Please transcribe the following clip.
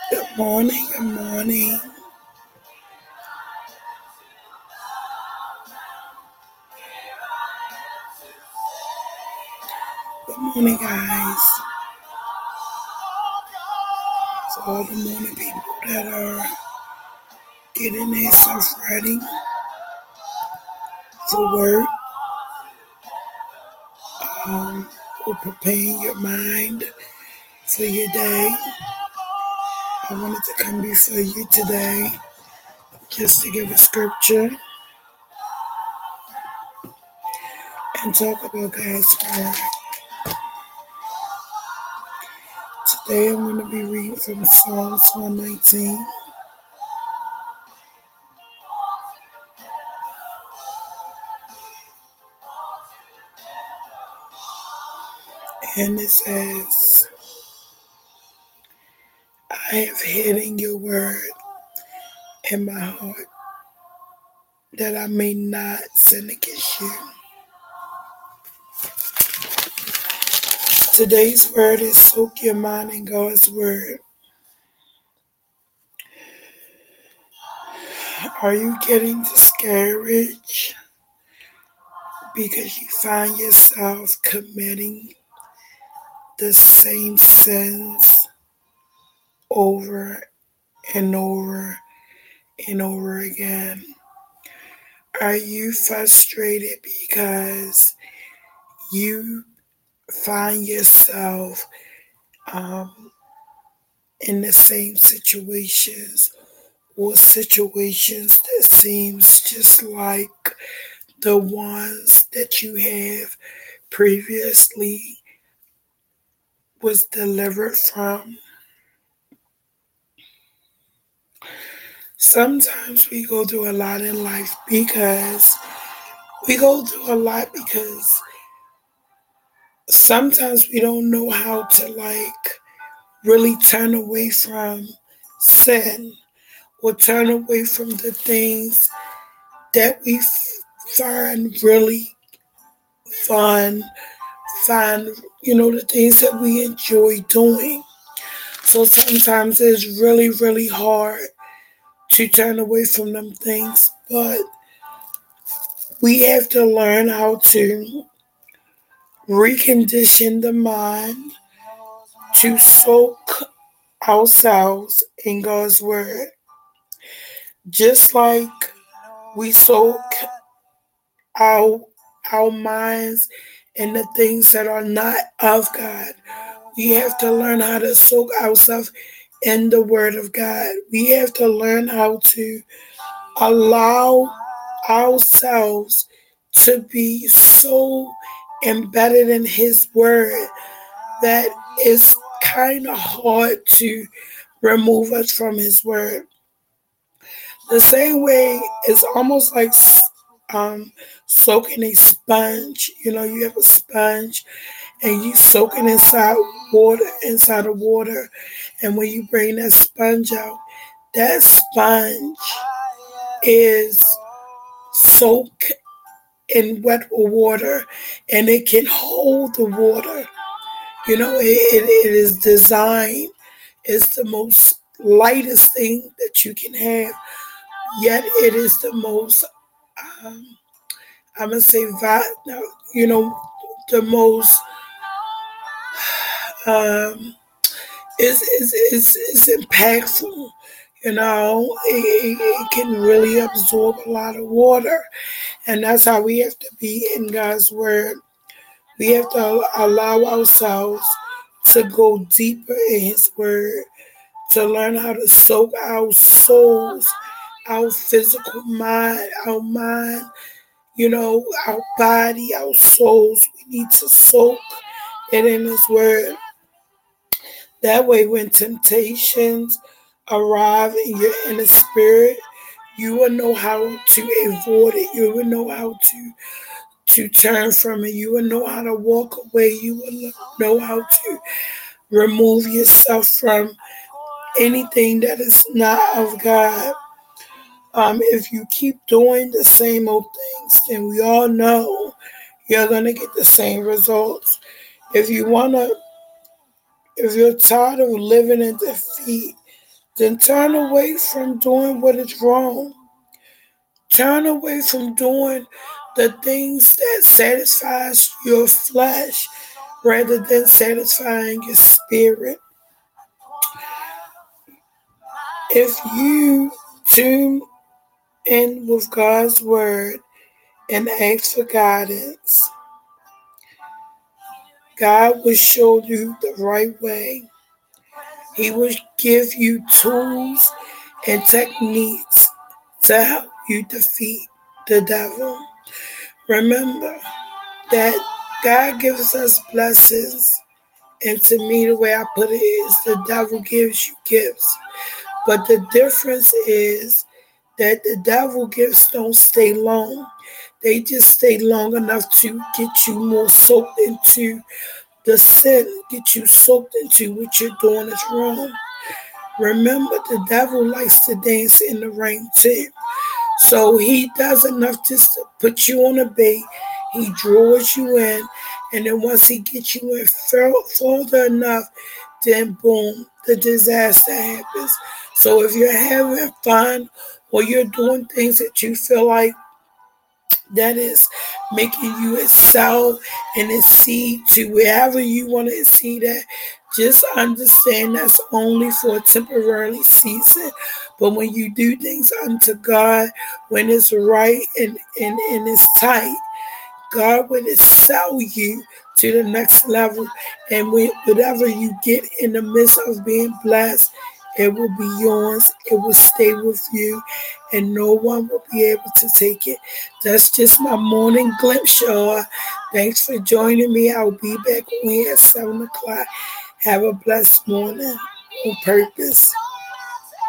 Good morning, good morning. Good morning, guys. So all the morning people that are getting themselves ready for work, um, or preparing your mind for your day. I wanted to come before you today just to give a scripture and talk about God's word. Today I'm going to be reading from Psalms 119, and it says, I have hidden your word in my heart that I may not sin against you. Today's word is soak your mind in God's word. Are you getting discouraged because you find yourself committing the same sins over and over and over again? Are you frustrated because you find yourself in the same situations or situations that seems just like the ones that you have previously was delivered from? Sometimes we go through a lot in life because sometimes we don't know how to really turn away from sin or turn away from the things that we find really fun, find, the things that we enjoy doing. So sometimes it's really, really hard to turn away from them things, but we have to learn how to recondition the mind to soak ourselves in God's word. Just like we soak our our minds in the things that are not of God. We have to learn how to soak ourselves in the word of God. We have to learn how to allow ourselves to be so embedded in his word that it's kind of hard to remove us from his word. The same way it's almost like um, soaking a sponge. You have a sponge and you soak it inside of water, and when you bring that sponge out, that sponge is soaked in wet water, and it can hold the water. It is designed. It's the most lightest thing that you can have, yet it is the most, um, I'm gonna say, no, the most, um, is impactful. It can really absorb a lot of water, and that's how we have to be in God's word. We have to allow ourselves to go deeper in His word, to learn how to soak our souls, our physical mind, our body, our souls. We need to soak it in His word. That way, when temptations arrive in your inner spirit, you will know how to avoid it. You will know how to turn from it. You will know how to walk away. You will know how to remove yourself from anything that is not of God. If you keep doing the same old things, then we all know you're gonna get the same results. If you wanna, if you're tired of living in defeat, then turn away from doing what is wrong. Turn away from doing the things that satisfies your flesh rather than satisfying your spirit. If you tune in with God's word and ask for guidance, God will show you the right way. He will give you tools and techniques to help you defeat the devil. Remember that God gives us blessings, and to me, the way I put it is the devil gives you gifts. But the difference is that the devil gifts don't stay long. They just stay long enough to get you more soaked into the sin, get you soaked into what you're doing is wrong. Remember, the devil likes to dance in the rain too. So he does enough just to put you on a bait. He draws you in, and then once he gets you in further enough, then boom, the disaster happens. So if you're having fun or you're doing things that you feel like that is making you excel and exceed to wherever you want to exceed at, just understand that's only for a temporary season. But when you do things unto God, when it's right and it's tight, God will excel you to the next level. And whatever you get in the midst of being blessed, it will be yours. It will stay with you, and no one will be able to take it. That's just my morning glimpse, y'all. Thanks for joining me. I'll be back on here at 7 o'clock. Have a blessed morning on purpose.